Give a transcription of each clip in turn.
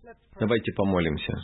Давайте помолимся.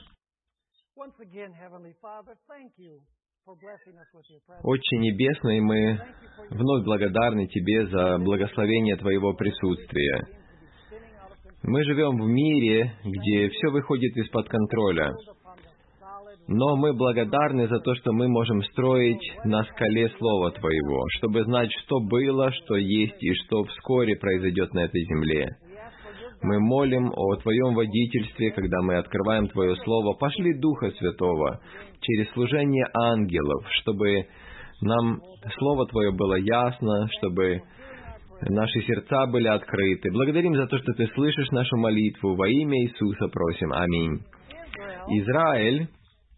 Отче Небесный, мы вновь благодарны Тебе за благословение Твоего присутствия. Мы живем в мире, где все выходит из-под контроля. Но мы благодарны за то, что мы можем строить на скале Слова Твоего, чтобы знать, что было, что есть и что вскоре произойдет на этой земле. Мы молим о Твоем водительстве, когда мы открываем Твое Слово. Пошли Духа Святого через служение ангелов, чтобы нам Слово Твое было ясно, чтобы наши сердца были открыты. Благодарим за то, что Ты слышишь нашу молитву. Во имя Иисуса просим. Аминь. Израиль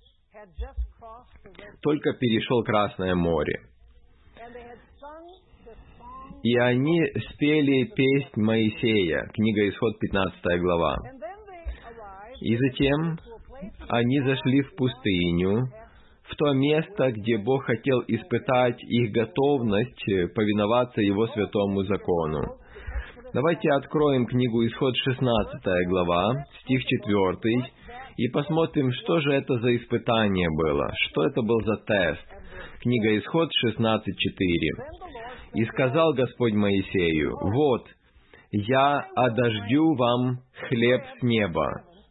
только перешел Красное море. И они спели песнь Моисея, книга Исход, 15 глава. И затем они зашли в пустыню, в то место, где Бог хотел испытать их готовность повиноваться Его святому закону. Давайте откроем книгу Исход, 16 глава, стих 4, и посмотрим, что же это за испытание было, что это был за тест. Книга Исход, 16:4. «И сказал Господь Моисею: вот, я одождю вам хлеб с неба,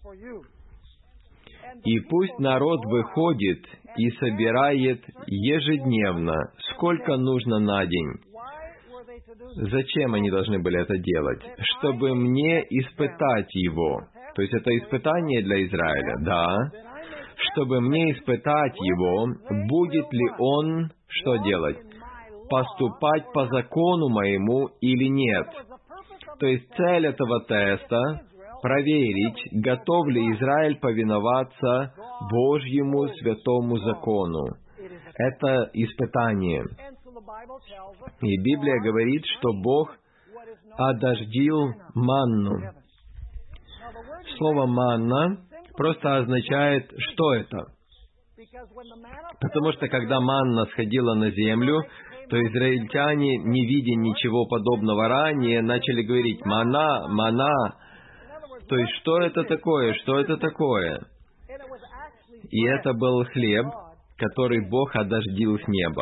и пусть народ выходит и собирает ежедневно, сколько нужно на день». Зачем они должны были это делать? Чтобы мне испытать его. То есть это испытание для Израиля, да. Чтобы мне испытать его, будет ли он что делать? Поступать по закону моему или нет. То есть цель этого теста — проверить, готов ли Израиль повиноваться Божьему святому закону. Это испытание. И Библия говорит, что Бог одождил манну. Слово «манна» просто означает, что это. Потому что когда манна сходила на землю, то израильтяне, не видя ничего подобного ранее, начали говорить: «Мана, мана». То есть, что это такое? Что это такое? И это был хлеб, который Бог одождил с неба.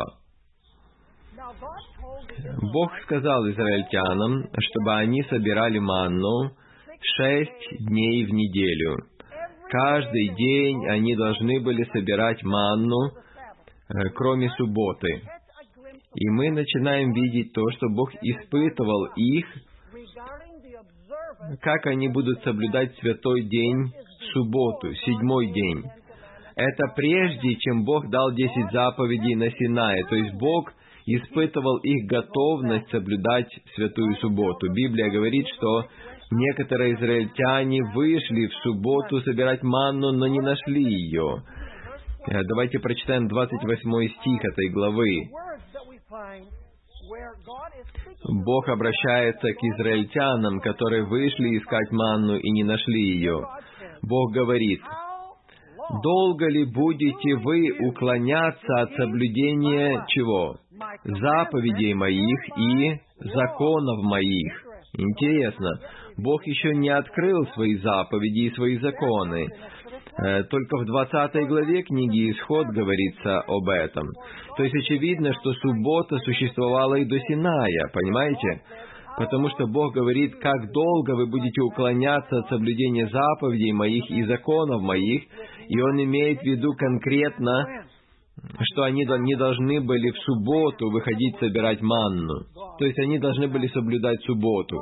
Бог сказал израильтянам, чтобы они собирали манну 6 дней в неделю. Каждый день они должны были собирать манну, кроме субботы. И мы начинаем видеть то, что Бог испытывал их, как они будут соблюдать святой день, субботу, 7-й день. Это прежде, чем Бог дал 10 заповедей на Синае. То есть Бог испытывал их готовность соблюдать святую субботу. Библия говорит, что некоторые израильтяне вышли в субботу собирать манну, но не нашли ее. Давайте прочитаем 28 стих этой главы. Бог обращается к израильтянам, которые вышли искать манну и не нашли ее. Бог говорит: «Долго ли будете вы уклоняться от соблюдения чего? Заповедей моих и законов моих». Интересно, Бог еще не открыл свои заповеди и свои законы. Только в 20 главе книги Исход говорится об этом. То есть очевидно, что суббота существовала и до Синая, понимаете? Потому что Бог говорит: «Как долго вы будете уклоняться от соблюдения заповедей моих и законов моих», и Он имеет в виду конкретно, что они не должны были в субботу выходить собирать манну. То есть они должны были соблюдать субботу.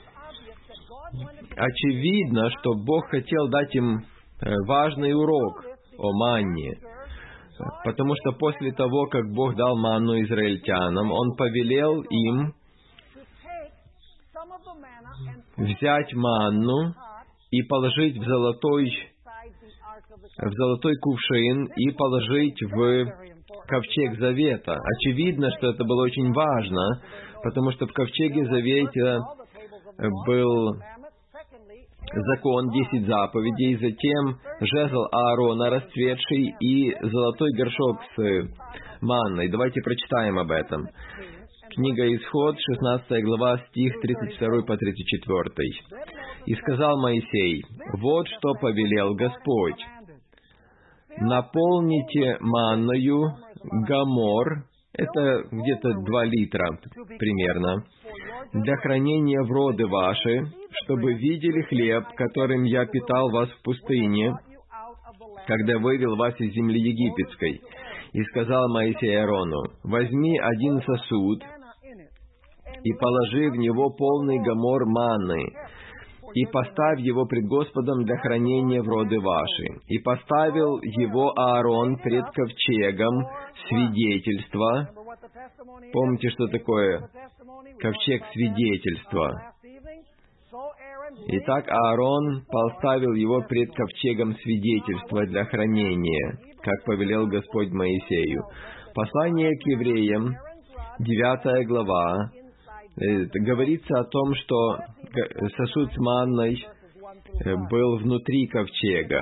Очевидно, что Бог хотел дать им важный урок о манне. Потому что после того, как Бог дал манну израильтянам, Он повелел им взять манну и положить в золотой кувшин и положить в ковчег завета. Очевидно, что это было очень важно, потому что в ковчеге завета был закон, 10 заповедей, затем жезл Аарона расцветший и золотой горшок с манной. Давайте прочитаем об этом. Книга Исход, 16 глава, стих 32 по 34. «И сказал Моисей, вот что повелел Господь. Наполните манною гомор, это где-то 2 литра примерно, для хранения в роды ваши, чтобы видели хлеб, которым я питал вас в пустыне, когда вывел вас из земли египетской. И сказал Моисей Аарону, возьми 1 сосуд и положи в него полный гомор манны, и поставь его пред Господом для хранения в роды ваши. И поставил его Аарон пред ковчегом свидетельства». Помните, что такое ковчег свидетельства? Итак, Аарон поставил его пред ковчегом свидетельства для хранения, как повелел Господь Моисею. Послание к евреям, 9 глава, говорится о том, что сосуд с манной был внутри ковчега.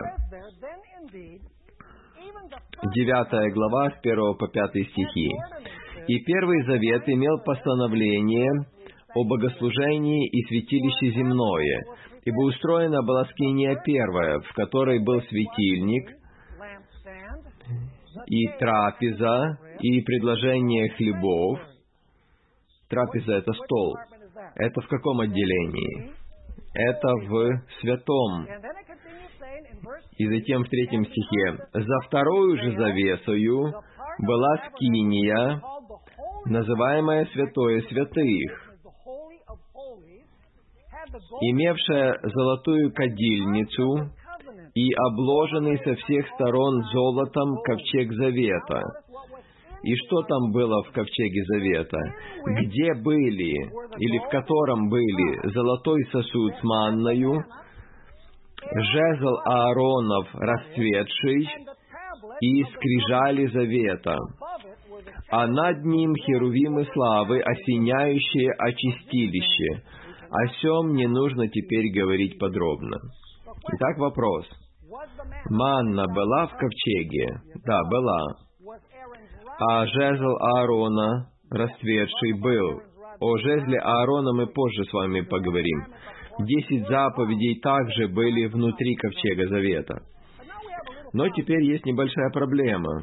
9 глава, с 1 по 5 стихи. «И Первый Завет имел постановление о богослужении и святилище земное, ибо устроена была скиния первая, в которой был светильник, и трапеза, и предложение хлебов». Трапеза — это стол. Это в каком отделении? Это в святом. И затем в 3 стихе. «За вторую же завесою была скиния, называемая святое святых, имевшая золотую кадильницу и обложенный со всех сторон золотом ковчег завета». И что там было в ковчеге завета? Где были, или в котором были золотой сосуд с манною, жезл Ааронов расцветший и скрижали завета, а над ним херувимы славы, осеняющие очистилище. О сем не нужно теперь говорить подробно. Итак, вопрос. Манна была в ковчеге? Да, была. А жезл Аарона расцветший был. О жезле Аарона мы позже с вами поговорим. 10 заповедей также были внутри ковчега завета. Но теперь есть небольшая проблема.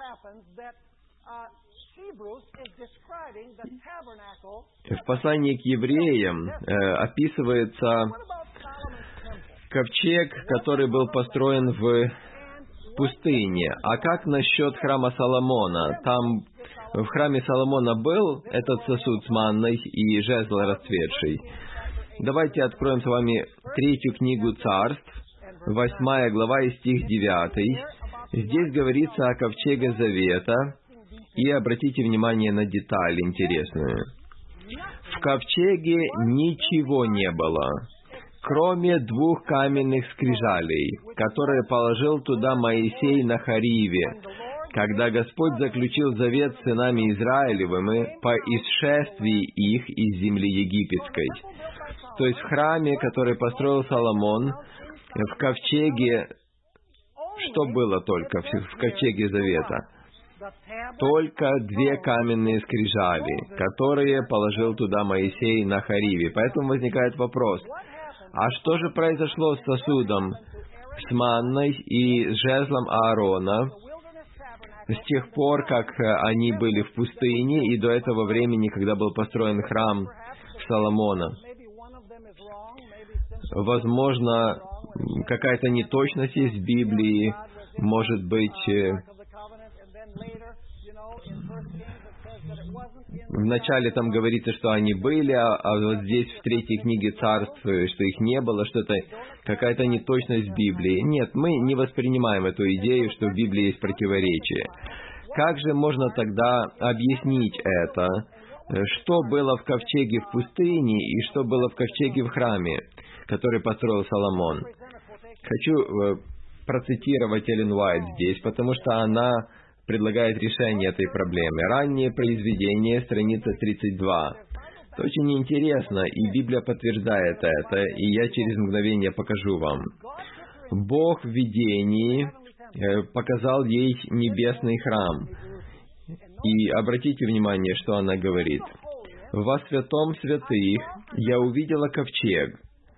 В послании к евреям описывается ковчег, который был построен в пустыне. А как насчет храма Соломона? Там в храме Соломона был этот сосуд с манной и жезл расцветший. Давайте откроем с вами 3 книгу Царств, 8 глава и стих 9. Здесь говорится о ковчеге завета, и обратите внимание на деталь интересную. В ковчеге ничего не было, кроме 2 каменных скрижалей, которые положил туда Моисей на Хориве, когда Господь заключил завет с сынами Израилевыми по исшествии их из земли египетской. То есть в храме, который построил Соломон, в ковчеге, что было только в ковчеге завета? Только 2 каменные скрижали, которые положил туда Моисей на Хориве. Поэтому возникает вопрос, а что же произошло с сосудом, с манной и с жезлом Аарона с тех пор, как они были в пустыне и до этого времени, когда был построен храм Соломона? Возможно, какая-то неточность есть в Библии, может быть, вначале там говорится, что они были, а вот здесь в 3 книге Царств, что их не было, что это какая-то неточность в Библии. Нет, мы не воспринимаем эту идею, что в Библии есть противоречие. Как же можно тогда объяснить это? Что было в ковчеге в пустыне и что было в ковчеге в храме, который построил Соломон? Хочу процитировать Эллен Уайт здесь, потому что она предлагает решение этой проблемы. Раннее произведение, страница 32. Это очень интересно, и Библия подтверждает это, и я через мгновение покажу вам. Бог в видении показал ей небесный храм. И обратите внимание, что она говорит. во святом святых я увидела ковчег,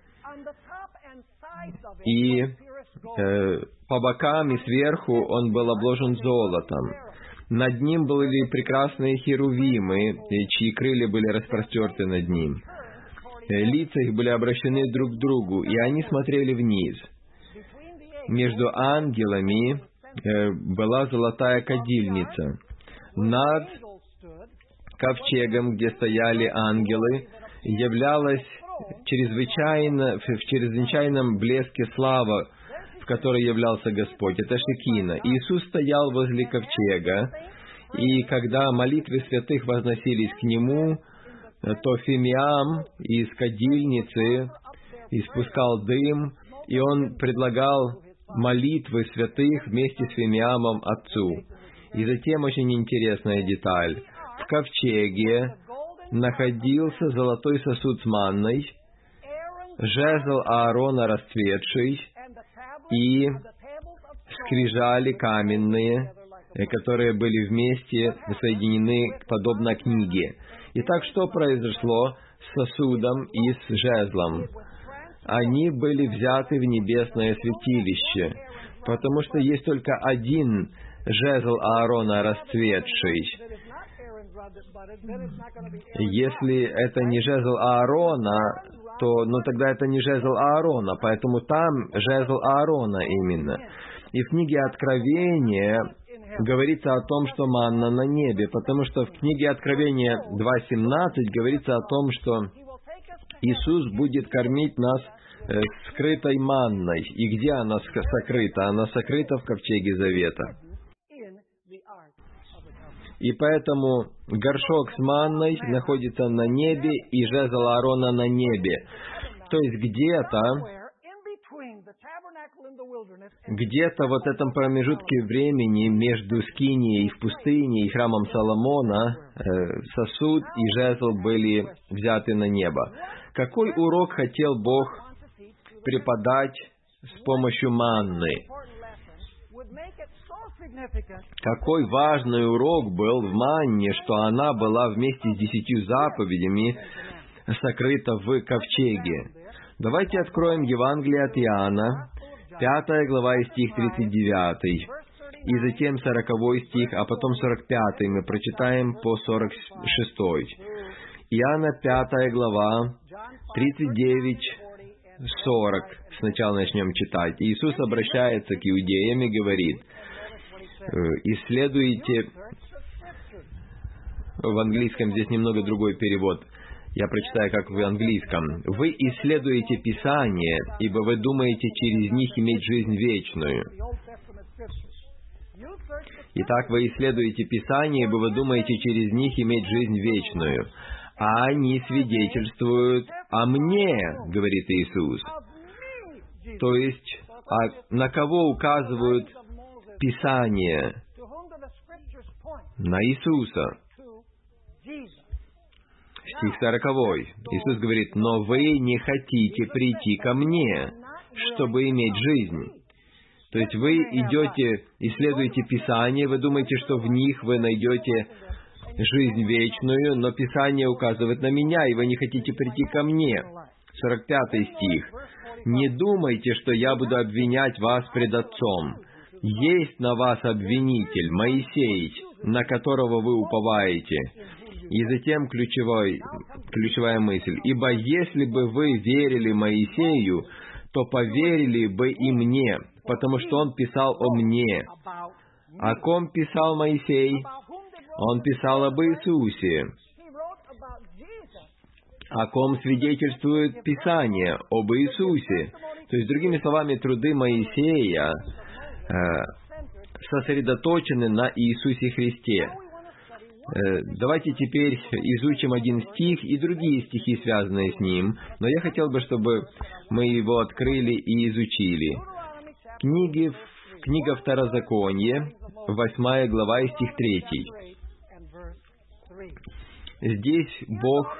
и по бокам и сверху он был обложен золотом. Над ним были прекрасные херувимы, чьи крылья были распростерты над ним. Лица их были обращены друг к другу, и они смотрели вниз. Между ангелами была золотая кадильница. Над ковчегом, где стояли ангелы, являлась в чрезвычайном блеске слава, в которой являлся Господь. Это Шекина. Иисус стоял возле ковчега, и когда молитвы святых возносились к Нему, то фимиам из кадильницы испускал дым, и Он предлагал молитвы святых вместе с фимиамом Отцу. И затем очень интересная деталь. В ковчеге находился золотой сосуд с манной, жезл Аарона расцветший и скрижали каменные, которые были вместе соединены подобно книге. Итак, что произошло с сосудом и с жезлом? Они были взяты в небесное святилище, потому что есть только один жезл Аарона расцветший. Если это не жезл Аарона, то тогда это не жезл Аарона, поэтому там жезл Аарона именно. И в книге Откровения говорится о том, что манна на небе, потому что в книге Откровения 2.17 говорится о том, что Иисус будет кормить нас скрытой манной. И где она сокрыта? Она сокрыта в ковчеге завета. И поэтому горшок с манной находится на небе, и жезл Аарона на небе. То есть где-то в этом промежутке времени между Скинией в пустыне и храмом Соломона сосуд и жезл были взяты на небо. Какой урок хотел Бог преподать с помощью манны? Какой важный урок был в манне, что она была вместе с 10 заповедями сокрыта в ковчеге. Давайте откроем Евангелие от Иоанна, 5 глава и стих 39, и затем 40 стих, а потом 45 мы прочитаем по 46. Иоанна 5 глава, 39, 40. Сначала начнем читать. Иисус обращается к иудеям и говорит: исследуйте, в английском здесь немного другой перевод, я прочитаю, как в английском. Вы исследуете Писание, ибо вы думаете через них иметь жизнь вечную. Итак, вы исследуете Писание, ибо вы думаете через них иметь жизнь вечную. А они свидетельствуют о мне, говорит Иисус. То есть, на кого указывают Писание? На Иисуса. Стих 40. Иисус говорит: «Но вы не хотите прийти ко мне, чтобы иметь жизнь». То есть вы идете, исследуете Писание, вы думаете, что в них вы найдете жизнь вечную, но Писание указывает на меня, и вы не хотите прийти ко мне. 45 стих. «Не думайте, что я буду обвинять вас пред Отцом. Есть на вас обвинитель, Моисей, на которого вы уповаете». И затем ключевая мысль. «Ибо если бы вы верили Моисею, то поверили бы и мне, потому что он писал о мне». О ком писал Моисей? Он писал об Иисусе. О ком свидетельствует Писание? Об Иисусе. То есть, другими словами, труды Моисея сосредоточены на Иисусе Христе. Давайте теперь изучим один стих и другие стихи, связанные с ним, но я хотел бы, чтобы мы его открыли и изучили. Книга Второзаконие, 8 глава и стих 3. Здесь Бог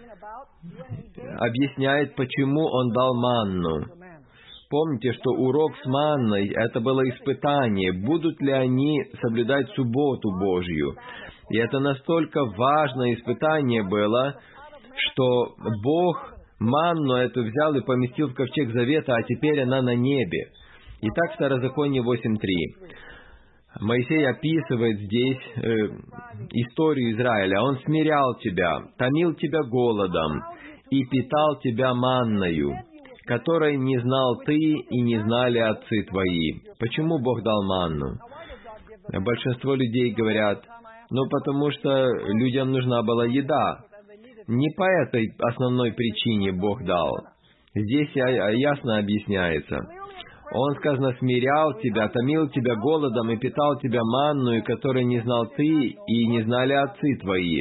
объясняет, почему Он дал манну. Помните, что урок с манной — это было испытание, будут ли они соблюдать субботу Божью. И это настолько важное испытание было, что Бог манну эту взял и поместил в ковчег завета, а теперь она на небе. Итак, Второзаконие 8:3. Моисей описывает здесь историю Израиля. Он смирял тебя, томил тебя голодом и питал тебя манною, которой не знал ты и не знали отцы твои. Почему Бог дал манну? Большинство людей говорят, потому что людям нужна была еда. Не по этой основной причине Бог дал. Здесь ясно объясняется. Он, сказано, смирял тебя, томил тебя голодом и питал тебя манную, которой не знал ты и не знали отцы твои,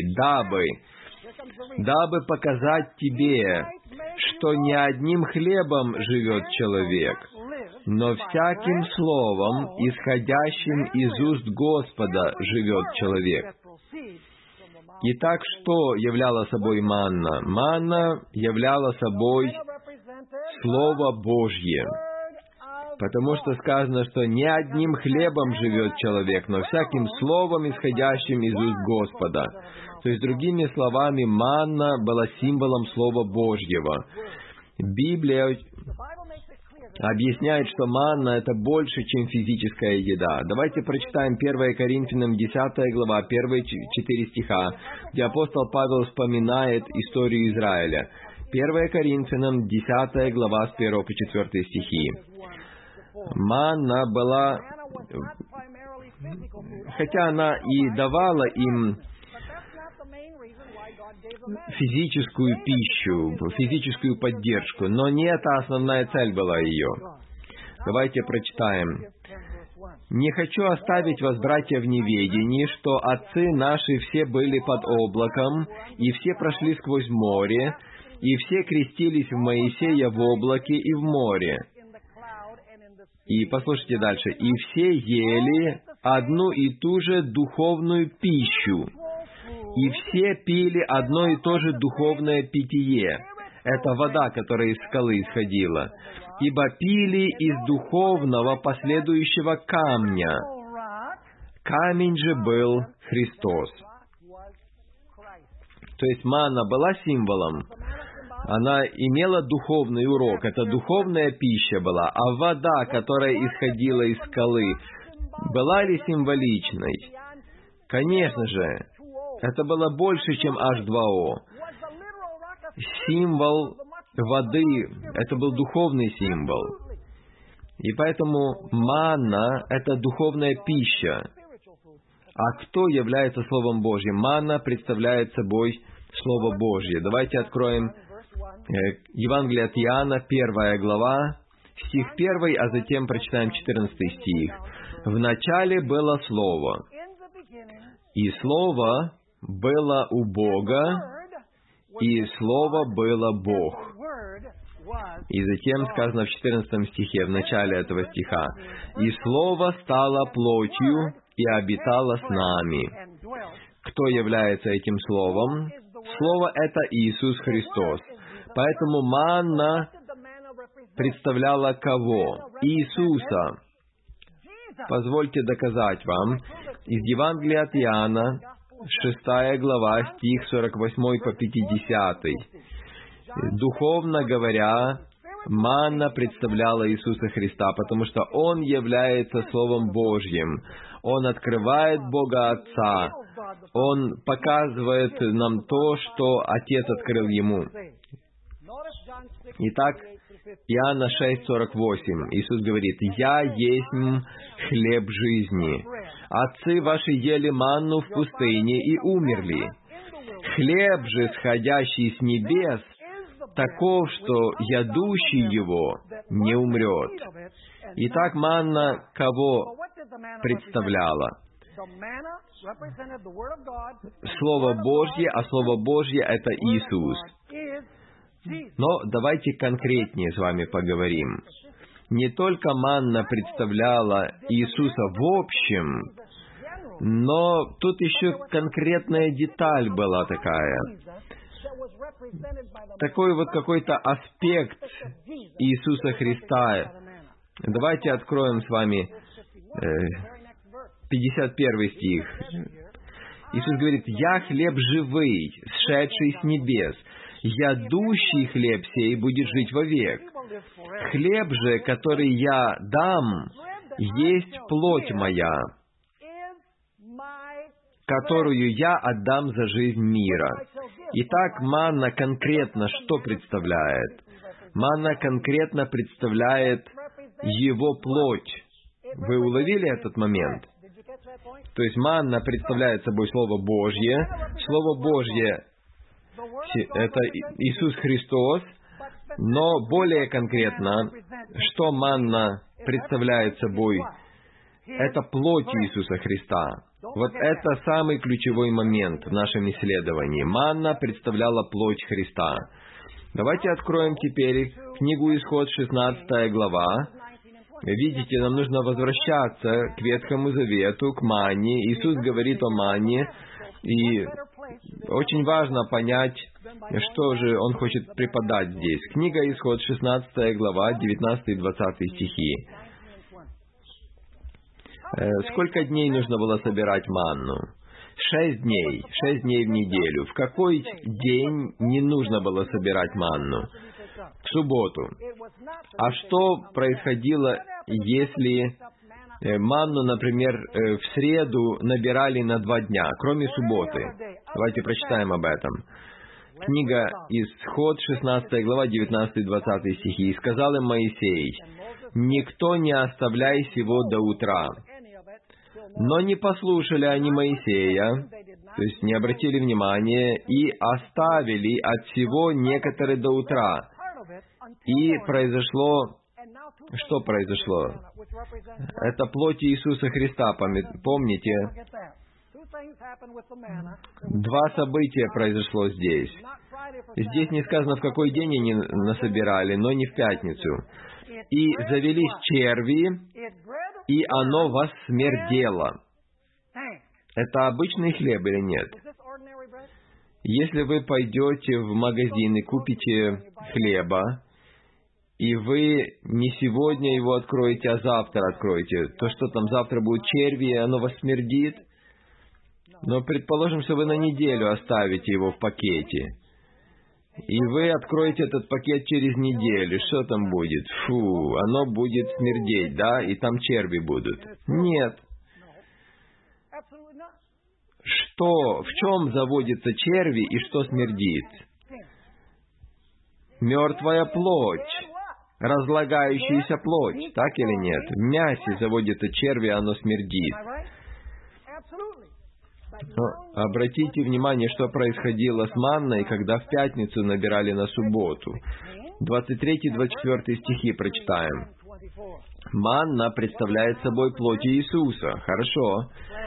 дабы показать тебе, что не одним хлебом живет человек, но всяким словом, исходящим из уст Господа, живет человек. Итак, что являла собой манна? Манна являла собой Слово Божье. Потому что сказано, что не одним хлебом живет человек, но всяким словом, исходящим из уст Господа. То есть, другими словами, манна была символом Слова Божьего. Библия объясняет, что манна — это больше, чем физическая еда. Давайте прочитаем 1 Коринфянам 10 глава, первые 4 стиха, где апостол Павел вспоминает историю Израиля. 1 Коринфянам 10 глава с 1 по 4 стихи. Манна была, хотя она и давала им физическую пищу, физическую поддержку, но не это основная цель была ее. Давайте прочитаем. «Не хочу оставить вас, братья, в неведении, что отцы наши все были под облаком, и все прошли сквозь море, и все крестились в Моисея в облаке и в море». И послушайте дальше. «И все ели одну и ту же духовную пищу, и все пили одно и то же духовное питье». Это вода, которая из скалы исходила. «Ибо пили из духовного последующего камня. Камень же был Христос». То есть манна была символом. Она имела духовный урок, это духовная пища была, а вода, которая исходила из скалы, была ли символичной? Конечно же, это было больше, чем H2O. Символ воды, это был духовный символ. И поэтому манна — это духовная пища. А кто является Словом Божьим? Манна представляет собой Слово Божье. Давайте откроем Евангелие от Иоанна, 1 глава, стих 1, а затем прочитаем 14 стих. «В начале было Слово, и Слово было у Бога, и Слово было Бог». И затем сказано в 14 стихе, в начале этого стиха, «И Слово стало плотью и обитало с нами». Кто является этим Словом? Слово — это Иисус Христос. Поэтому манна представляла кого? Иисуса. Позвольте доказать вам. Из Евангелия от Иоанна, 6 глава, стих 48 по 50. Духовно говоря, манна представляла Иисуса Христа, потому что Он является Словом Божьим. Он открывает Бога Отца. Он показывает нам то, что Отец открыл Ему. Итак, Иоанна 6:48. Иисус говорит: «Я есть хлеб жизни. Отцы ваши ели манну в пустыне и умерли. Хлеб же, сходящий с небес, таков, что ядущий его не умрет». Итак, манна кого представляла? Слово Божье, а Слово Божье — это Иисус. Но давайте конкретнее с вами поговорим. Не только манна представляла Иисуса в общем, но тут еще конкретная деталь была такая. Такой вот какой-то аспект Иисуса Христа. Давайте откроем с вами 51 стих. Иисус говорит: «Я хлеб живый, сшедший с небес. Ядущий хлеб сей будет жить вовек. Хлеб же, который я дам, есть плоть моя, которую я отдам за жизнь мира». Итак, манна конкретно что представляет? Манна конкретно представляет Его плоть. Вы уловили этот момент? То есть манна представляет собой Слово Божье. Слово Божье — это Иисус Христос, но более конкретно, что манна представляет собой? Это плоть Иисуса Христа. Вот это самый ключевой момент в нашем исследовании. Манна представляла плоть Христа. Давайте откроем теперь книгу Исход, 16 глава. Видите, нам нужно возвращаться к Ветхому Завету, к манне. Иисус говорит о манне, и очень важно понять, что же Он хочет преподать здесь. Книга Исход, 16 глава, 19 и 20 стихи. Сколько дней нужно было собирать манну? 6 дней. 6 дней в неделю. В какой день не нужно было собирать манну? В субботу. А что происходило, если манну, например, в среду набирали на 2 дня, кроме субботы? Давайте прочитаем об этом. Книга Исход, 16 глава, 19-20 стихи. «И сказал им Моисей: никто не оставляй сего до утра. Но не послушали они Моисея», то есть не обратили внимания, «и оставили от всего некоторые до утра». И произошло... Что произошло? Это плоть Иисуса Христа, помните? 2 события произошло здесь. Здесь не сказано, в какой день они насобирали, но не в пятницу. «И завелись черви, и оно воссмердело». Это обычный хлеб или нет? Если вы пойдете в магазин и купите хлеба, и вы не сегодня его откроете, а завтра откроете, то что там завтра будут черви, и оно воссмердит? Но предположим, что вы на неделю оставите его в пакете, и вы откроете этот пакет через неделю, что там будет? Фу, оно будет смердеть, да? И там черви будут. Нет. Что, в чем заводятся черви и что смердит? Мертвая плоть, разлагающаяся плоть, так или нет? В мясе заводятся черви, оно смердит. Но обратите внимание, что происходило с манной, когда в пятницу набирали на субботу. 23-24 стихи прочитаем. Манна представляет собой плоть Иисуса. Хорошо.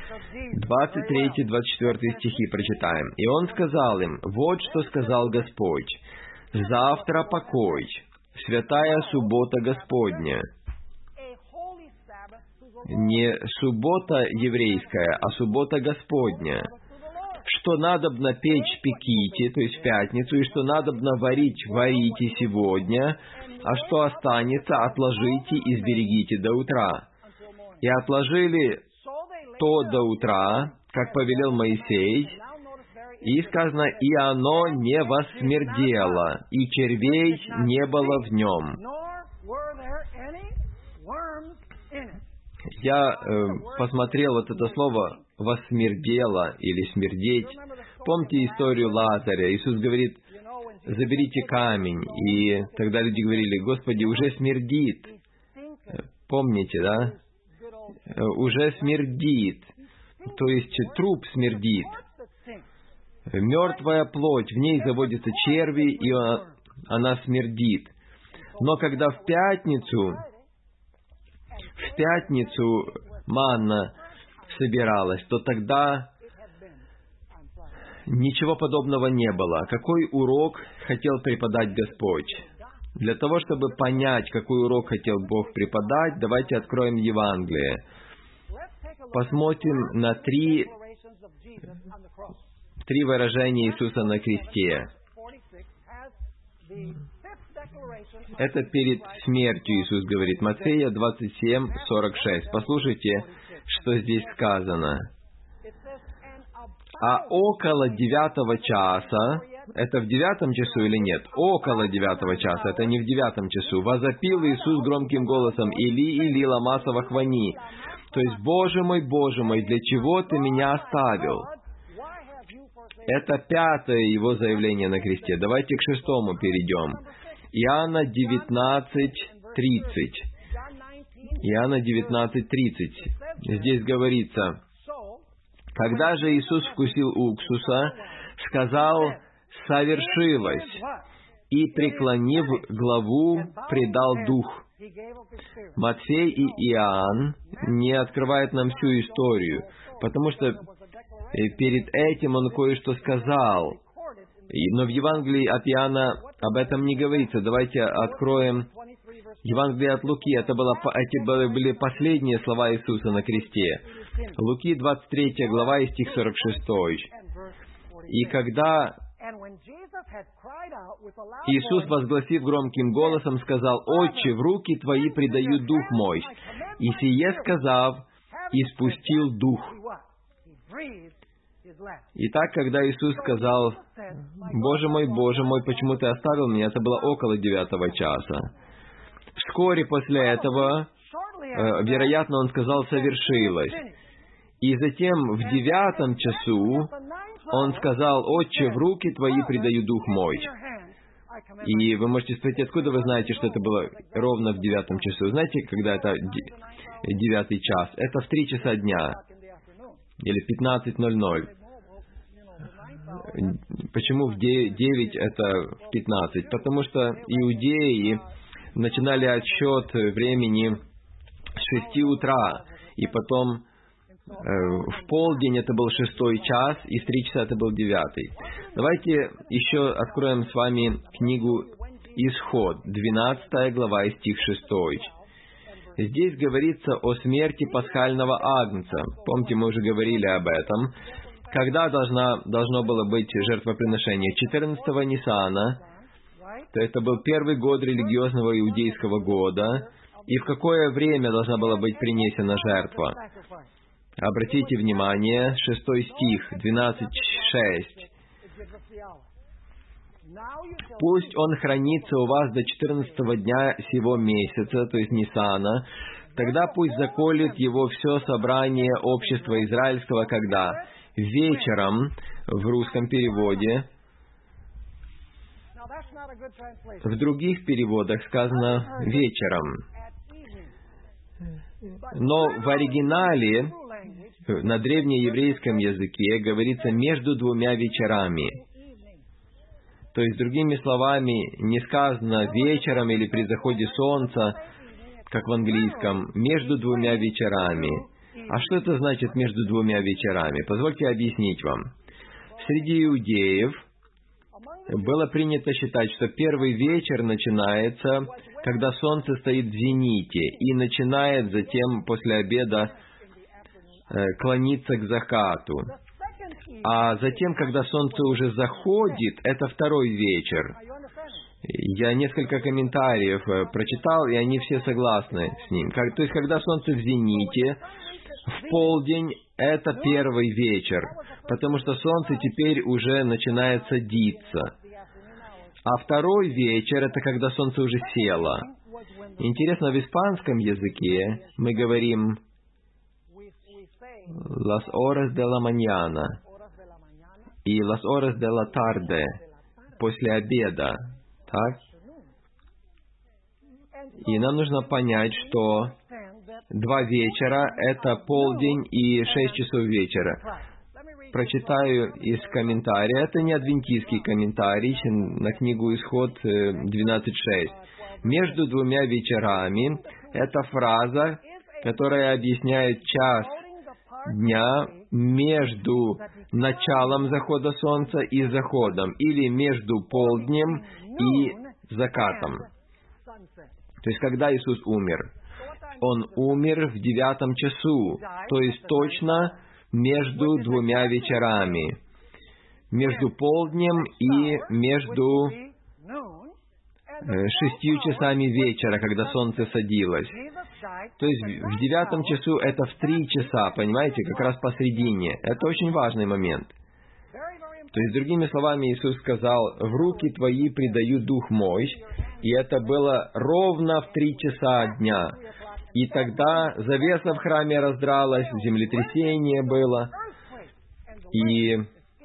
23-24 стихи прочитаем. «И Он сказал им: вот что сказал Господь: завтра покой, святая суббота Господня». Не суббота еврейская, а суббота Господня. «Что надобно печь, пеките», то есть в пятницу, и что надобно варить, варите сегодня, а что останется, отложите и сберегите до утра. И отложили то до утра, как повелел Моисей, и сказано: и оно не воссмердело, и червей не было в нем. Я посмотрел вот это слово «воссмердело» или «смердеть». Помните историю Лазаря? Иисус говорит: заберите камень. И тогда люди говорили: Господи, уже смердит. Помните, да? Уже смердит. То есть труп смердит. Мертвая плоть, в ней заводятся черви, и она смердит. Но когда в пятницу манна собиралась, то тогда ничего подобного не было. Какой урок хотел преподать Господь? Для того, чтобы понять, какой урок хотел Бог преподать, давайте откроем Евангелие. Посмотрим на три выражения Иисуса на кресте. Это перед смертью Иисус говорит. Матфея 27:46. Послушайте, что здесь сказано. А около 9 часа, это в 9 часу или нет? Около 9 часа, это не в 9 часу. Возопил Иисус громким голосом: «Или, Или, лама савахвани». То есть, Боже мой, для чего Ты меня оставил? Это 5-е Его заявление на кресте. Давайте к 6-му перейдем. Иоанна 19:30. Иоанна 19:30. Здесь говорится: «Когда же Иисус вкусил уксуса, сказал: совершилось, и, преклонив главу, предал дух». Матфей и Иоанн не открывают нам всю историю, потому что перед этим он кое-что сказал. Но в Евангелии от Иоанна об этом не говорится. Давайте откроем Евангелие от Луки. Эти были последние слова Иисуса на кресте. Луки 23 глава и стих 46. «И когда Иисус, возгласив громким голосом, сказал: Отче, в руки Твои предаю дух мой. И сие сказав, испустил дух». Итак, когда Иисус сказал: Боже мой, почему Ты оставил меня?», это было около 9 часа. Вскоре после этого, вероятно, Он сказал: совершилось. И затем в 9 часу Он сказал: Отче, в руки Твои предаю дух мой. И вы можете спросить, откуда вы знаете, что это было ровно в 9 часу? Знаете, когда это 9 час? Это в 3 часа дня. Или 15:00. Почему в 9 это в 15? Потому что иудеи начинали отсчет времени с 6 утра, и потом в полдень это был 6 час, и в 3 часа это был 9. Давайте еще откроем с вами книгу Исход, 12 глава и стих 6. Здесь говорится о смерти пасхального агнца. Помните, мы уже говорили об этом. Когда должно было быть жертвоприношение? 14-го Нисана, то это был первый год религиозного иудейского года. И в какое время должна была быть принесена жертва? Обратите внимание, 6 стих, 12:6. «Пусть он хранится у вас до 14-го дня сего месяца, то есть Нисана, тогда пусть заколет его все собрание общества израильского, когда? Вечером», в русском переводе. В других переводах сказано «вечером». Но в оригинале, на древнееврейском языке, говорится «между 2 вечерами». То есть, другими словами, не сказано «вечером» или «при заходе солнца», как в английском, «между 2 вечерами». А что это значит «между 2 вечерами»? Позвольте объяснить вам. Среди иудеев было принято считать, что первый вечер начинается, когда солнце стоит в зените, и начинает затем после обеда клониться к закату. А затем, когда солнце уже заходит, это второй вечер. Я несколько комментариев прочитал, и они все согласны с ним. То есть, когда солнце в зените, в полдень, это первый вечер, потому что солнце теперь уже начинает садиться. А второй вечер, это когда солнце уже село. Интересно, в испанском языке мы говорим «las horas de la mañana» и «las horas de la tarde» после обеда. Так? И нам нужно понять, что 2 вечера — это полдень и 6 часов вечера. Прочитаю из комментария. Это не адвентистский комментарий на книгу Исход 12:6. «Между 2 вечерами» — это фраза, которая объясняет час дня между началом захода солнца и заходом, или между полднем и закатом. То есть, когда Иисус умер? Он умер в 9 часу, то есть точно между 2 вечерами, между полднем и между 6 часами вечера, когда солнце садилось. То есть в 9 часу это в 3 часа, понимаете, как раз посредине. Это очень важный момент. То есть, другими словами, Иисус сказал: «В руки твои предаю Дух мой», и это было ровно в 3 часа дня. И тогда завеса в храме раздралась, землетрясение было, и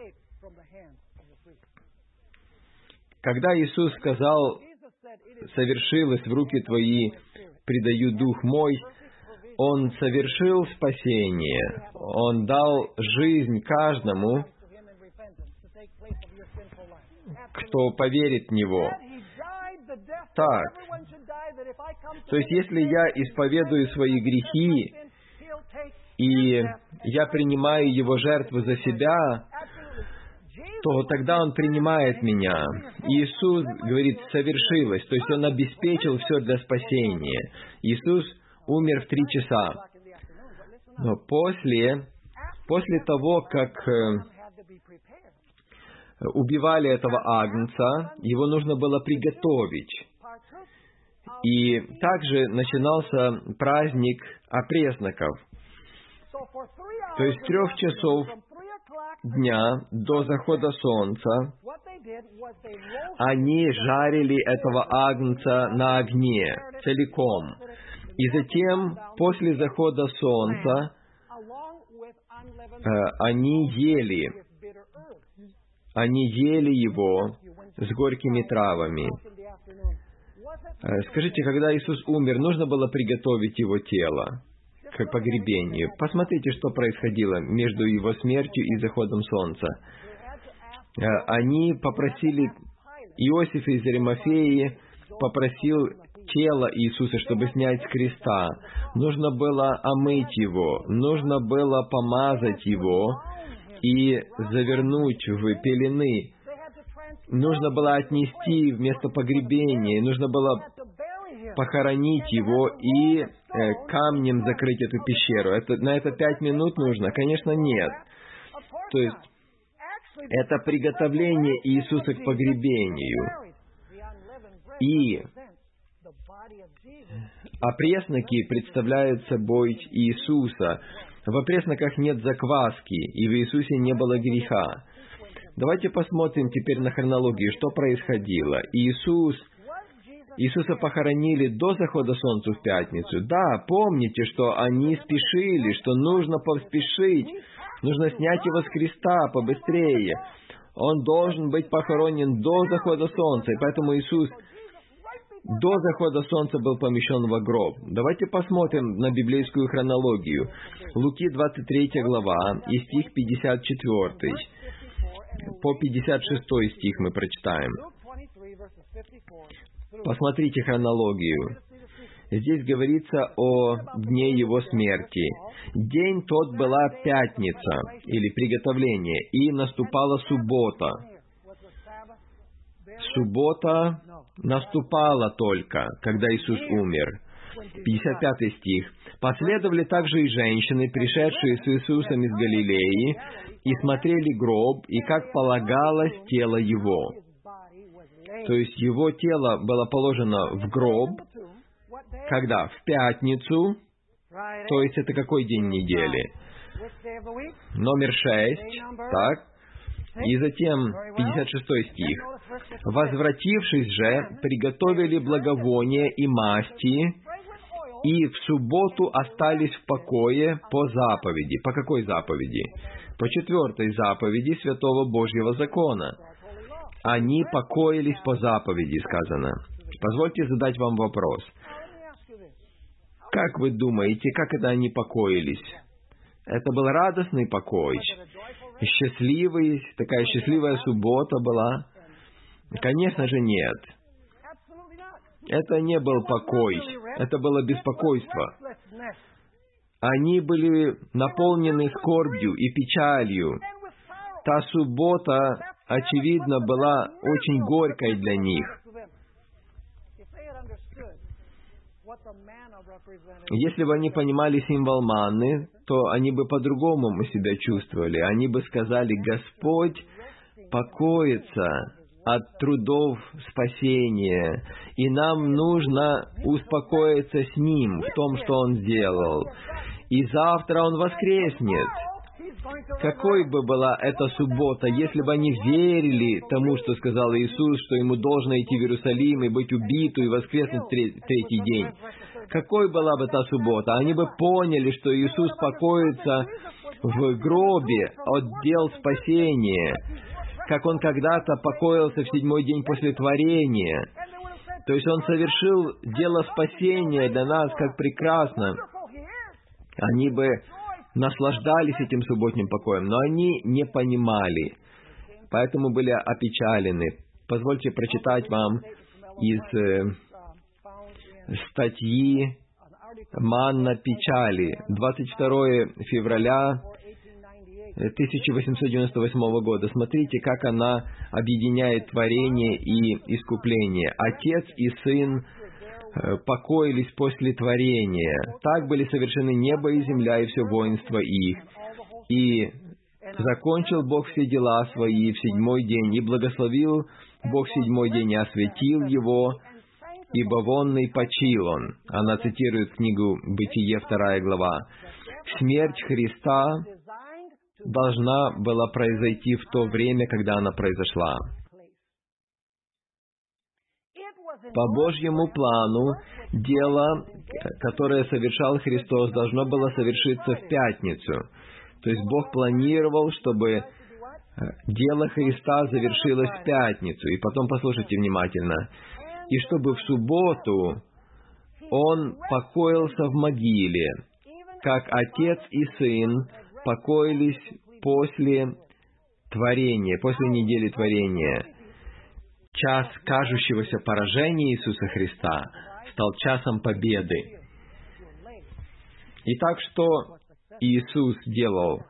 когда Иисус сказал: «Совершилось, в руки твои предаю Дух мой», Он совершил спасение, Он дал жизнь каждому, кто поверит в Него. Так, то есть, если я исповедую свои грехи, и я принимаю Его жертву за себя, то тогда Он принимает меня. Иисус говорит: «Совершилось», то есть Он обеспечил все для спасения. Иисус умер в 3 часа. Но после того, как убивали этого агнца, его нужно было приготовить. И также начинался праздник опресноков. То есть с 3 часов дня до захода солнца они жарили этого агнца на огне целиком. И затем, после захода солнца, они ели его с горькими травами. Скажите, когда Иисус умер, нужно было приготовить Его тело к погребению? Посмотрите, что происходило между Его смертью и заходом солнца. Они попросили, Иосиф из Аримафеи попросил тело Иисуса, чтобы снять с креста. Нужно было омыть Его, нужно было помазать Его и завернуть в пелены. Нужно было отнести в место погребения, нужно было похоронить Его и камнем закрыть эту пещеру. На это 5 минут нужно? Конечно, нет. То есть, это приготовление Иисуса к погребению. И опресноки представляют собой Иисуса. В опресноках нет закваски, и в Иисусе не было греха. Давайте посмотрим теперь на хронологию, что происходило. Иисуса похоронили до захода солнца в пятницу. Да, помните, что они спешили, что нужно поспешить, нужно снять Его с креста побыстрее. Он должен быть похоронен до захода солнца, и поэтому Иисус до захода солнца был помещен в гроб. Давайте посмотрим на библейскую хронологию. Луки 23 глава и стих 54. По 56 стих мы прочитаем. Посмотрите хронологию. Здесь говорится о дне Его смерти. День тот была пятница, или приготовление, и наступала суббота. Суббота наступала только, когда Иисус умер. 55 стих. «Последовали также и женщины, пришедшие с Иисусом из Галилеи, и смотрели гроб, и, как полагалось, тело Его». То есть Его тело было положено в гроб. Когда? В пятницу. То есть это какой день недели? Номер 6. Так. И затем 56 стих. «Возвратившись же, приготовили благовония и масти, и в субботу остались в покое по заповеди». По какой заповеди? По 4 заповеди Святого Божьего закона. Они покоились по заповеди, сказано. Позвольте задать вам вопрос. Как вы думаете, как это они покоились? Это был радостный покой, такая счастливая суббота была? Конечно же, нет. Это не был покой, это было беспокойство. Они были наполнены скорбью и печалью. Та суббота, очевидно, была очень горькой для них. Если бы они понимали символ манны, то они бы по-другому себя чувствовали. Они бы сказали: «Господь покоится от трудов спасения, и нам нужно успокоиться с Ним в том, что Он сделал. И завтра Он воскреснет. какой бы была эта суббота, если бы они верили тому, что сказал Иисус, что ему должно идти в Иерусалим и быть убиту и воскреснуть в третий день? Какой была бы та суббота? Они бы поняли, что Иисус покоится в гробе от дел спасения, как Он когда-то покоился в 7-й день после творения. То есть Он совершил дело спасения для нас, как прекрасно. Они бы наслаждались этим субботним покоем, но они не понимали, поэтому были опечалены. Позвольте прочитать вам из статьи «Манна печали», 22 февраля 1898 года. Смотрите, как она объединяет творение и искупление. Отец и Сын покоились после творения. Так были совершены небо и земля и все воинство их. И закончил Бог все дела свои в 7-й день, и благословил Бог 7-й день, и осветил его, ибо вонный почил он. Она цитирует книгу «Бытие», 2 глава. Смерть Христа должна была произойти в то время, когда она произошла. По Божьему плану, дело, которое совершал Христос, должно было совершиться в пятницу. То есть Бог планировал, чтобы дело Христа завершилось в пятницу. И потом послушайте внимательно. И чтобы в субботу Он покоился в могиле, как Отец и Сын покоились после творения, после недели творения. Час кажущегося поражения Иисуса Христа стал часом победы. Итак, что Иисус делал?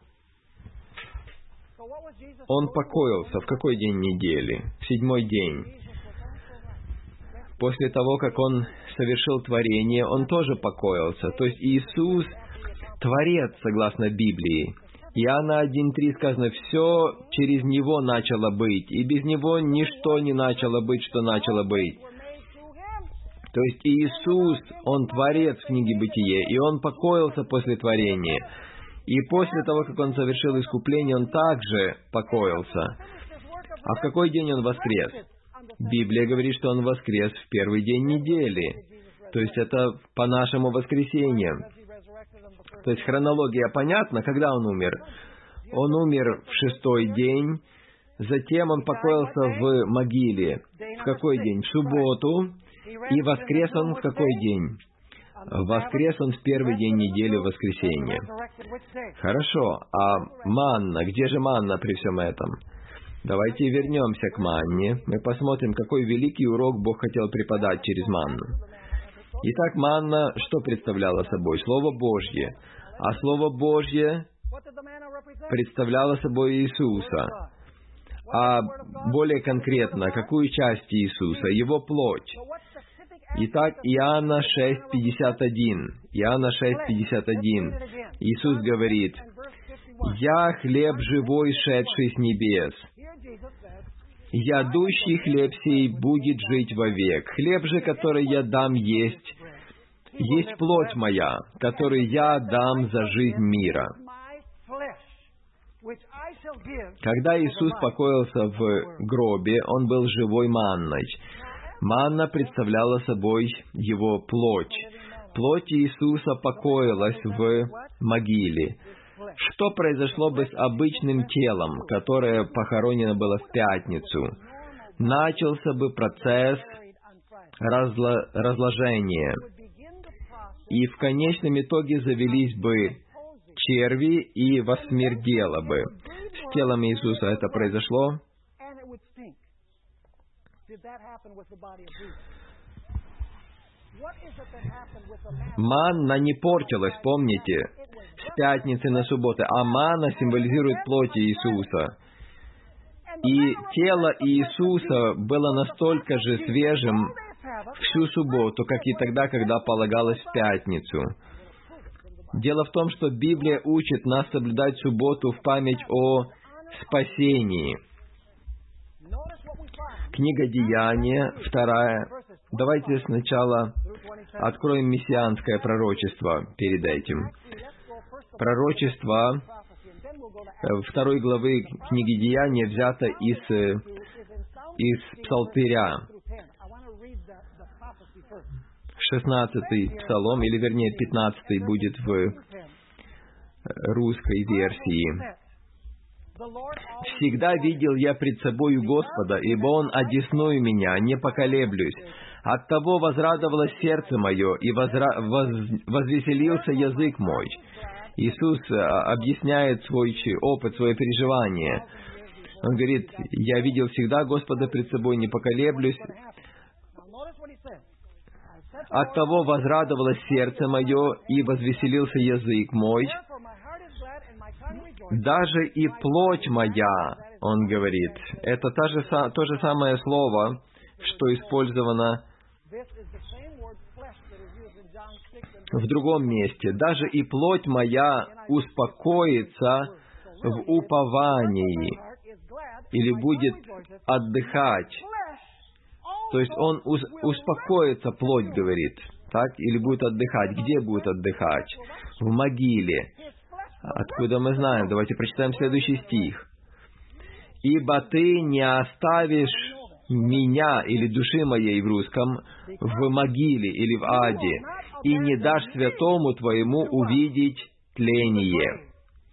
Он покоился в какой день недели? В 7-й день. После того, как Он совершил творение, Он тоже покоился. То есть Иисус — Творец, согласно Библии. Иоанна 1:3 сказано, «Все через Него начало быть, и без Него ничто не начало быть, что начало быть». То есть Иисус, Он Творец в книге Бытие, и Он покоился после творения. И после того, как Он совершил искупление, Он также покоился. А в какой день Он воскрес? Библия говорит, что Он воскрес в первый день недели. То есть это по нашему воскресенью. То есть хронология понятна, когда Он умер? Он умер в 6-й день, затем Он покоился в могиле. В какой день? В субботу. И воскрес Он в какой день? Воскрес Он в первый день недели, в воскресенье. Хорошо, а манна? Где же манна при всем этом? Давайте вернемся к манне. Мы посмотрим, какой великий урок Бог хотел преподать через манну. Итак, манна что представляла собой? Слово Божье. А Слово Божье представляло собой Иисуса. А более конкретно, какую часть Иисуса? Его плоть. Итак, Иоанна 6:51. Иоанна 6:51. Иисус говорит, «Я хлеб живой, шедший с небес. Ядущий хлеб сей будет жить вовек. Хлеб же, который я дам есть плоть моя, которую я дам за жизнь мира». Когда Иисус покоился в гробе, Он был живой манной. Манна представляла собой Его плоть. Плоть Иисуса покоилась в могиле. Что произошло бы с обычным телом, которое похоронено было в пятницу? Начался бы процесс разложения. И в конечном итоге завелись бы черви и восмердело бы. С телом Иисуса это произошло. Манна не портилась, помните, с пятницы на субботу, а манна символизирует плоть Иисуса. И тело Иисуса было настолько же свежим всю субботу, как и тогда, когда полагалось в пятницу. Дело в том, что Библия учит нас соблюдать субботу в память о спасении. Книга Деяния, 2. Давайте сначала откроем мессианское пророчество перед этим. Пророчество 2 главы книги Деяния взято из Псалтыря. 16-й псалом, или вернее 15-й будет в русской версии. «Всегда видел я пред собою Господа, ибо Он одесную меня, не поколеблюсь. Оттого возрадовалось сердце мое, и возвеселился язык мой». Иисус объясняет свой опыт, свое переживание. Он говорит: «Я видел всегда Господа пред собой, не поколеблюсь. Оттого возрадовалось сердце мое, и возвеселился язык мой. Даже и плоть моя», он говорит, это то же самое слово, что использовано в другом месте. «Даже и плоть моя успокоится в уповании», или будет отдыхать. То есть он успокоится, плоть говорит, так? Или будет отдыхать. Где будет отдыхать? В могиле. Откуда мы знаем? Давайте прочитаем следующий стих. «Ибо ты не оставишь меня, или души моей в русском, в могиле или в аде, и не дашь святому твоему увидеть тление».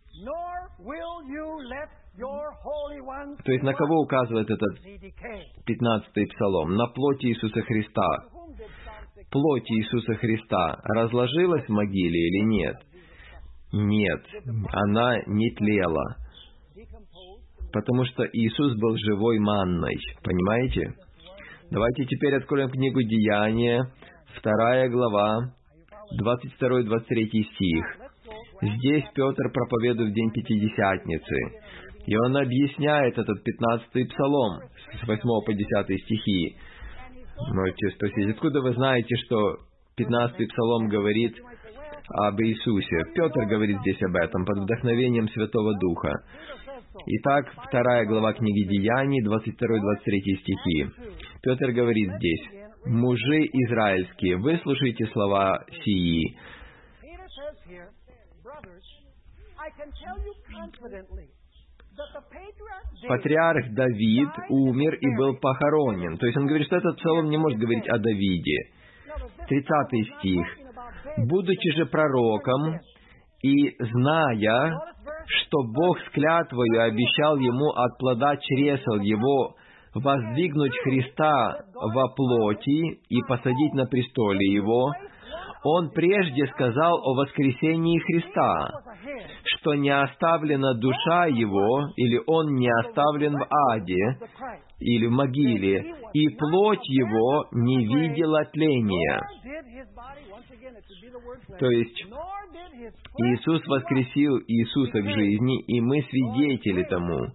То есть на кого указывает этот 15-й псалом? На плоть Иисуса Христа. Плоть Иисуса Христа разложилась в могиле или нет? Нет, она не тлела. Потому что Иисус был живой манной. Понимаете? Давайте теперь откроем книгу Деяния, 2 глава, 22-23 стих. Здесь Петр проповедует в день Пятидесятницы. И он объясняет этот 15-й псалом с 8 по 10 стихи. Можете спросить, откуда вы знаете, что 15-й псалом говорит об Иисусе? Петр говорит здесь об этом, под вдохновением Святого Духа. Итак, 2 глава книги Деяний, 22-23 стихи. Петр говорит здесь: «Мужи израильские, выслушайте слова сии». Патриарх Давид умер и был похоронен. То есть он говорит, что этот псалом не может говорить о Давиде. 30 стих. «Будучи же пророком, и зная, что Бог с клятвою обещал ему от плода чресел его воздвигнуть Христа во плоти и посадить на престоле его, он прежде сказал о воскресении Христа, что не оставлена душа его, или он не оставлен в аде, или в могиле, и плоть его не видела тления». То есть Иисус воскресил Иисуса к жизни, и мы свидетели тому.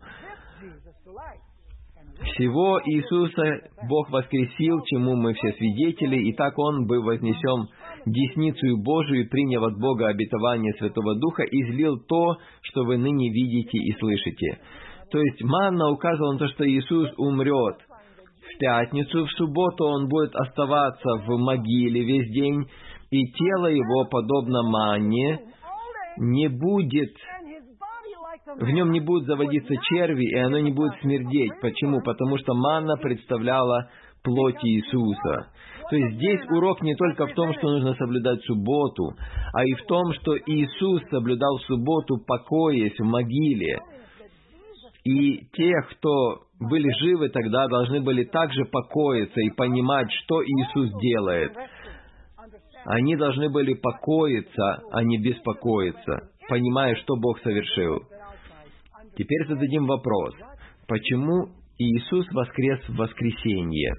Всего Иисуса Бог воскресил, чему мы все свидетели, и так Он был вознесен десницею Божию, приняв от Бога обетование Святого Духа, и излил то, что вы ныне видите и слышите. То есть манна указывала на то, что Иисус умрет в пятницу, в субботу Он будет оставаться в могиле весь день, и тело Его, подобно манне, не будет, в нем не будут заводиться черви, и оно не будет смердеть. Почему? Потому что манна представляла плоть Иисуса. То есть здесь урок не только в том, что нужно соблюдать субботу, а и в том, что Иисус соблюдал субботу, покоясь в могиле. И те, кто были живы тогда, должны были также покоиться и понимать, что Иисус делает. Они должны были покоиться, а не беспокоиться, понимая, что Бог совершил. Теперь зададим вопрос. Почему Иисус воскрес в воскресенье?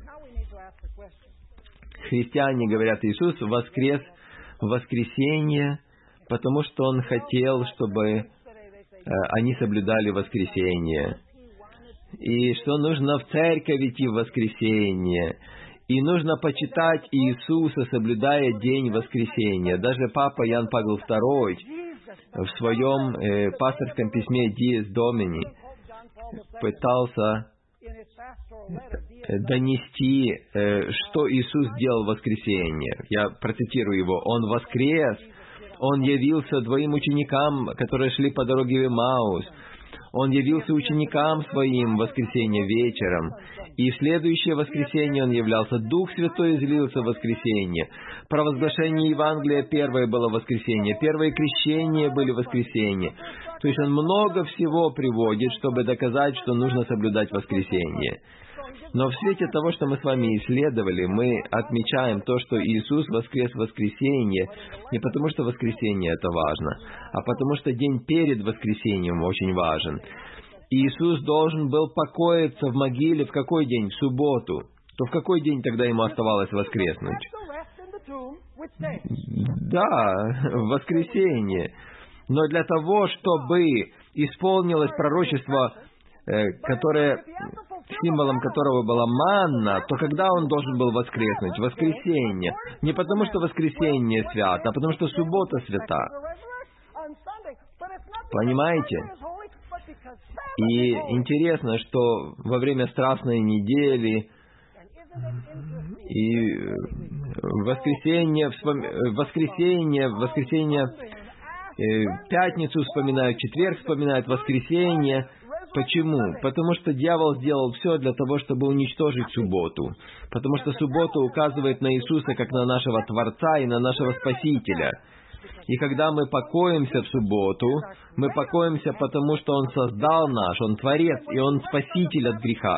Христиане говорят, Иисус воскрес в воскресенье, потому что Он хотел, чтобы они соблюдали воскресенье. И что нужно в церковь идти в воскресенье. И нужно почитать Иисуса, соблюдая день воскресения. Даже Папа Иоанн Павел II в своем пасторском письме «Dies Domini» пытался донести, что Иисус сделал в воскресенье. Я процитирую его. «Он воскрес, Он явился двоим ученикам, которые шли по дороге в Эмаус. Он явился ученикам Своим в воскресенье вечером. И в следующее воскресенье Он являлся. Дух Святой излился в воскресенье. Провозглашение Евангелия первое было в воскресенье. Первые крещения были в воскресенье. То есть Он много всего приводит, чтобы доказать, что нужно соблюдать воскресенье. Но в свете того, что мы с вами исследовали, мы отмечаем то, что Иисус воскрес в воскресенье не потому, что воскресенье это важно, а потому что день перед воскресеньем очень важен. Иисус должен был покоиться в могиле в какой день? В субботу. То в какой день тогда Ему оставалось воскреснуть? Да, в воскресенье. Но для того, чтобы исполнилось пророчество, символом которого была манна, то когда Он должен был воскреснуть? В воскресенье. Не потому, что воскресенье свято, а потому, что суббота свята. Понимаете? И интересно, что во время Страстной недели и в воскресенье, пятницу вспоминают, четверг вспоминают, воскресенье. Почему? Потому что дьявол сделал все для того, чтобы уничтожить субботу. Потому что суббота указывает на Иисуса как на нашего Творца и на нашего Спасителя. И когда мы покоимся в субботу, мы покоимся потому, что Он создал нас, Он Творец, и Он Спаситель от греха.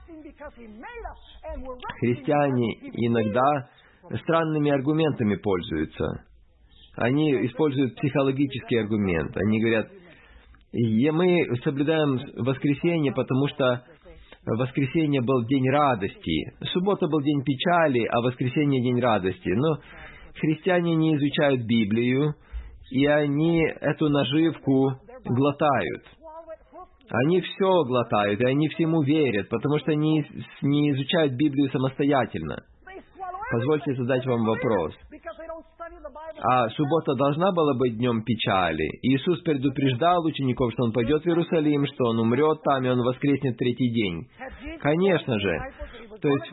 Христиане иногда странными аргументами пользуются. Они используют психологический аргумент. Они говорят, мы соблюдаем воскресенье, потому что воскресенье был день радости. Суббота был день печали, а воскресенье день радости. Но христиане не изучают Библию, и они эту наживку глотают. Они все глотают, и они всему верят, потому что не изучают Библию самостоятельно. Позвольте задать вам вопрос. А суббота должна была быть днем печали? Иисус предупреждал учеников, что Он пойдет в Иерусалим, что Он умрет там, и Он воскреснет в третий день. Конечно же. То есть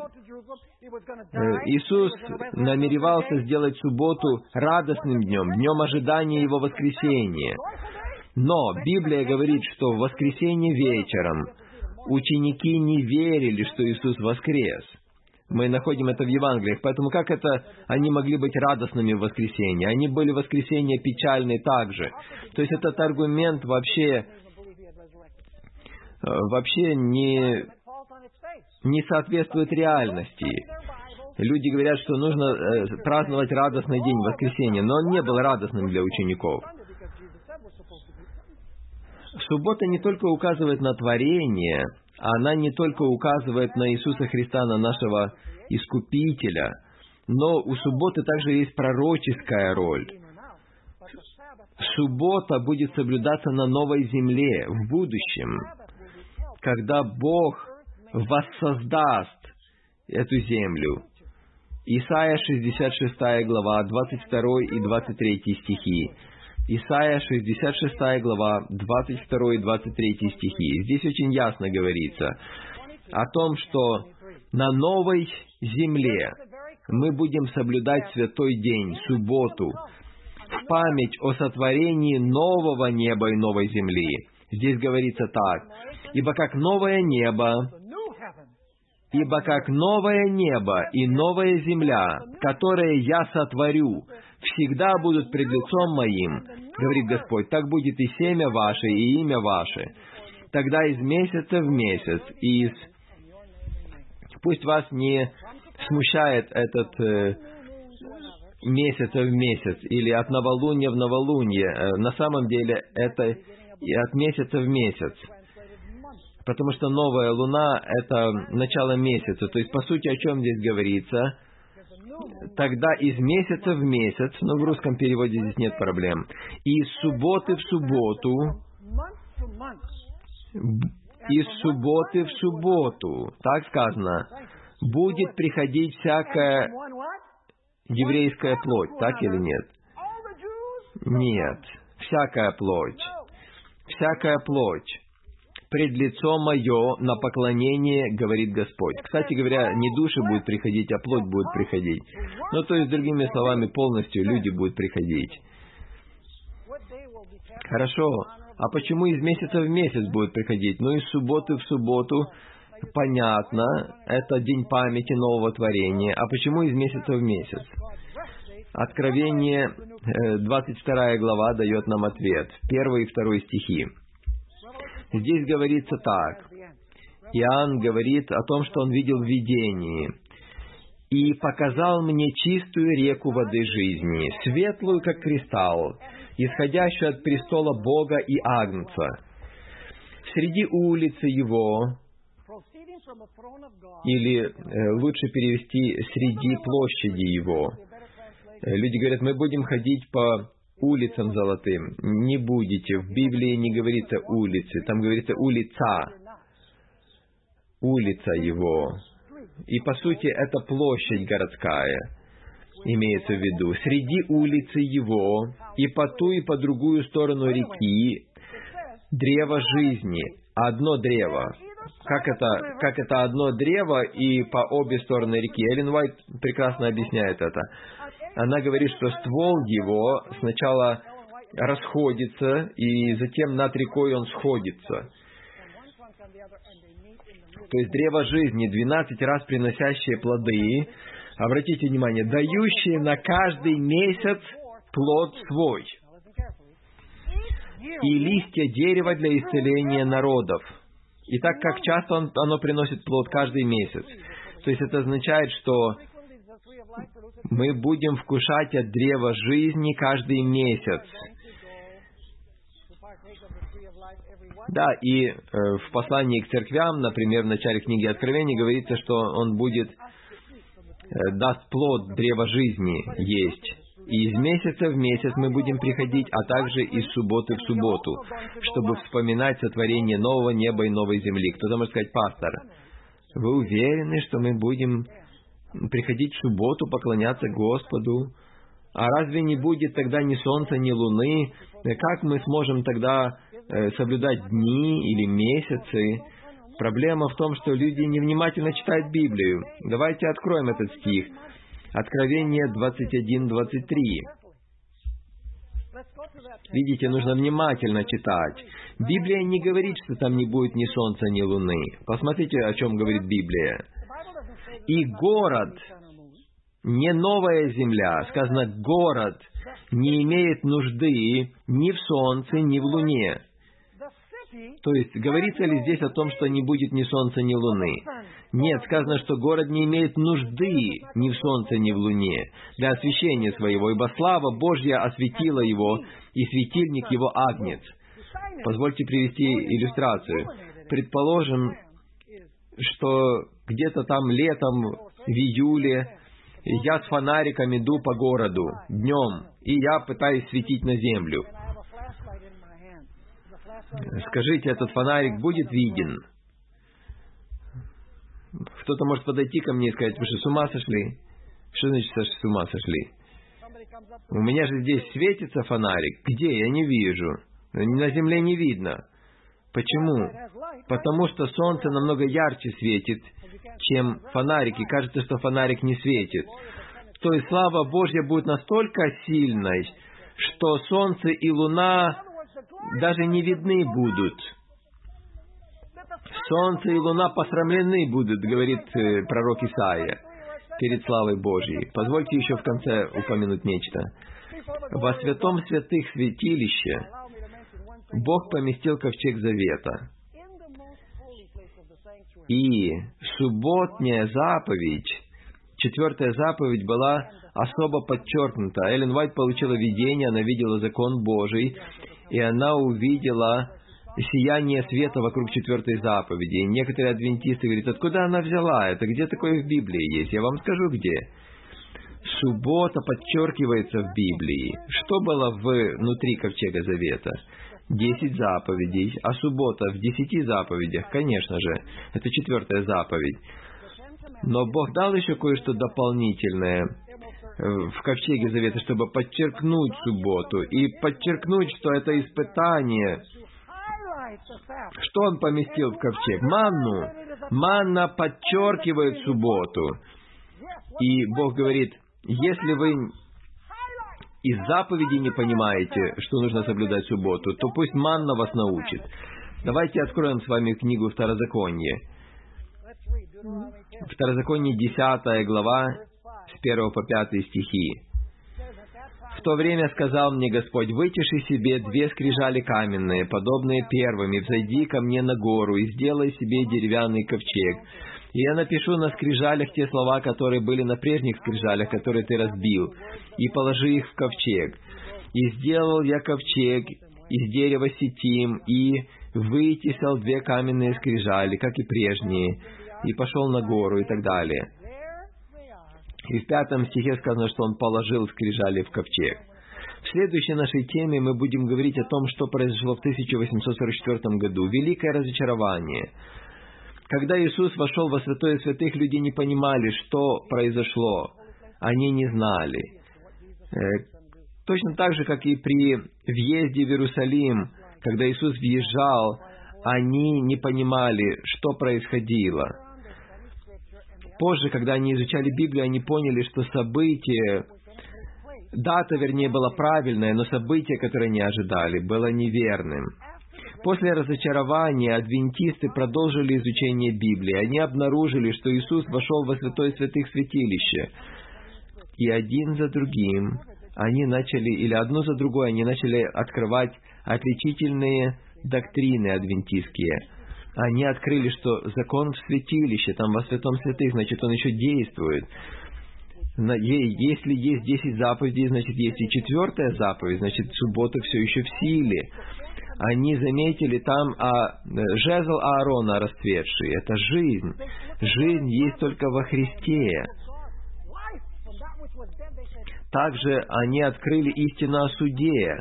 Иисус намеревался сделать субботу радостным днем, днем ожидания Его воскресения. Но Библия говорит, что в воскресенье вечером ученики не верили, что Иисус воскрес. Мы находим это в Евангелиях. Поэтому как это они могли быть радостными в воскресенье? Они были в воскресенье печальны также. То есть этот аргумент вообще не соответствует реальности. Люди говорят, что нужно праздновать радостный день в воскресенье, но он не был радостным для учеников. Суббота не только указывает на творение, она не только указывает на Иисуса Христа, на нашего Искупителя, но у субботы также есть пророческая роль. Суббота будет соблюдаться на новой земле в будущем, когда Бог воссоздаст эту землю. Исайя 66 глава, 22 и 23 стихи. Исайя 66 глава, 22 и 23 стихи. Здесь очень ясно говорится о том, что на новой земле мы будем соблюдать святой день, субботу, в память о сотворении нового неба и новой земли. Здесь говорится так: «Ибо как новое небо и новая земля, которые я сотворю, всегда будут пред лицом моим, говорит Господь, так будет и семя ваше, и имя ваше. Тогда из месяца в месяц, пусть вас не смущает этот месяца в месяц, или от новолуния в новолуние. На самом деле это и от месяца в месяц. Потому что новая луна — это начало месяца. То есть, по сути, о чем здесь говорится? Тогда из месяца в месяц, но в русском переводе здесь нет проблем, и из субботы в субботу, так сказано, будет приходить всякая еврейская плоть, так или нет? Нет, всякая плоть. Пред лицо мое на поклонение, говорит Господь. Кстати говоря, не души будут приходить, а плоть будет приходить. Ну, то есть, другими словами, полностью люди будут приходить. Хорошо, а почему из месяца в месяц будет приходить? Ну, из субботы в субботу, понятно, это день памяти нового творения. А почему из месяца в месяц? Откровение, 22 глава, дает нам ответ. 1 и 2 стихи. Здесь говорится так. Иоанн говорит о том, что он видел в видении. «И показал мне чистую реку воды жизни, светлую, как кристалл, исходящую от престола Бога и Агнца. Среди улицы его, или лучше перевести, среди площади его». Люди говорят, мы будем ходить по улицам золотым. Не будете. В Библии не говорится улицы, там говорится улица. Улица его. И по сути это площадь городская, имеется в виду. Среди улицы его, и по ту, и по другую сторону реки, древо жизни. Одно древо. Как это одно древо и по обе стороны реки? Эллен Уайт прекрасно объясняет это. Она говорит, что ствол его сначала расходится, и затем над рекой он сходится. То есть древо жизни, 12 раз приносящее плоды, обратите внимание, дающие на каждый месяц плод свой. И листья дерева для исцеления народов. Итак, как часто оно приносит плод каждый месяц? То есть это означает, что мы будем вкушать от древа жизни каждый месяц. Да, и в послании к церквям, например, в начале книги Откровения говорится, что он даст плод древа жизни есть. И из месяца в месяц мы будем приходить, а также из субботы в субботу, чтобы вспоминать сотворение нового неба и новой земли. Кто-то может сказать, пастор, вы уверены, что мы будем приходить в субботу, поклоняться Господу? А разве не будет тогда ни солнца, ни луны? Как мы сможем тогда соблюдать дни или месяцы? Проблема в том, что люди невнимательно читают Библию. Давайте откроем этот стих. Откровение 21:23. Видите, нужно внимательно читать. Библия не говорит, что там не будет ни солнца, ни луны. Посмотрите, о чем говорит Библия. И город, не новая земля, сказано, город не имеет нужды ни в солнце, ни в луне. То есть, говорится ли здесь о том, что не будет ни солнца, ни луны? Нет, сказано, что город не имеет нужды ни в солнце, ни в луне для освящения своего, ибо слава Божья осветила его, и светильник его Агнец. Позвольте привести иллюстрацию. Предположим, что где-то там летом, в июле, я с фонариком иду по городу днем, и я пытаюсь светить на землю. Скажите, этот фонарик будет виден? Кто-то может подойти ко мне и сказать, вы что, с ума сошли? Что значит, с ума сошли? У меня же здесь светится фонарик. Где? Я не вижу. На земле не видно. Почему? Потому что солнце намного ярче светит, чем фонарик, и кажется, что фонарик не светит. То есть слава Божья будет настолько сильной, что солнце и луна даже не видны будут. Солнце и луна посрамлены будут, говорит пророк Исаия, перед славой Божьей. Позвольте еще в конце упомянуть нечто. Во святом святых святилище Бог поместил ковчег завета. И субботняя заповедь, 4-я заповедь была особо подчеркнута. Эллен Уайт получила видение, она видела закон Божий, и она увидела сияние света вокруг 4-й заповеди. И некоторые адвентисты говорят, откуда она взяла это? Где такое в Библии есть? Я вам скажу, где. Суббота подчеркивается в Библии. Что было внутри ковчега завета? 10 заповедей, а суббота в 10 заповедях, конечно же, это 4-я заповедь. Но Бог дал еще кое-что дополнительное в ковчеге завета, чтобы подчеркнуть субботу и подчеркнуть, что это испытание. Что Он поместил в ковчег? Манну. Манна подчеркивает субботу. И Бог говорит, если вы из заповедей не понимаете, что нужно соблюдать субботу, то пусть манна вас научит. Давайте откроем с вами книгу Второзаконие. Второзаконие 10 глава, с 1 по 5 стихи. «В то время сказал мне Господь: вытеши себе 2 скрижали каменные, подобные первым, и взойди ко мне на гору, и сделай себе деревянный ковчег. И я напишу на скрижалях те слова, которые были на прежних скрижалях, которые ты разбил, и положи их в ковчег. И сделал я ковчег из дерева ситим, и вытесал 2 каменные скрижали, как и прежние, и пошел на гору», и так далее. И в 5 стихе сказано, что он положил скрижали в ковчег. В следующей нашей теме мы будем говорить о том, что произошло в 1844 году. Великое разочарование. Когда Иисус вошел во святое святых, люди не понимали, что произошло. Они не знали. Точно так же, как и при въезде в Иерусалим, когда Иисус въезжал, они не понимали, что происходило. Позже, когда они изучали Библию, они поняли, что событие, дата, вернее, была правильная, но событие, которое они ожидали, было неверным. После разочарования адвентисты продолжили изучение Библии. Они обнаружили, что Иисус вошел во святое святых святилище. И один за другим они начали, или одно за другой, они начали открывать отличительные доктрины адвентистские. Они открыли, что закон в святилище, там во святом святых, значит, он еще действует. Если есть 10 заповедей, значит, есть и 4 заповедь, значит, суббота все еще в силе. Они заметили там жезл Аарона расцветший. Это жизнь. Жизнь есть только во Христе. Также они открыли истину о суде.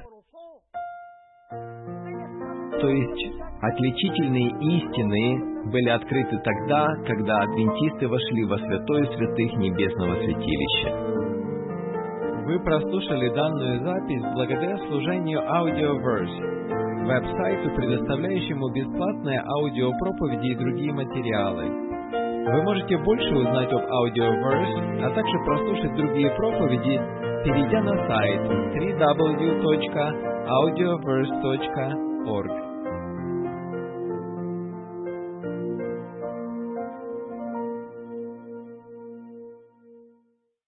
То есть, отличительные истины были открыты тогда, когда адвентисты вошли во святое святых небесного святилища. Вы прослушали данную запись благодаря служению Audioverse, веб-сайту, предоставляющему бесплатные аудиопроповеди и другие материалы. Вы можете больше узнать об Audioverse, а также прослушать другие проповеди, перейдя на сайт www.audioverse.org.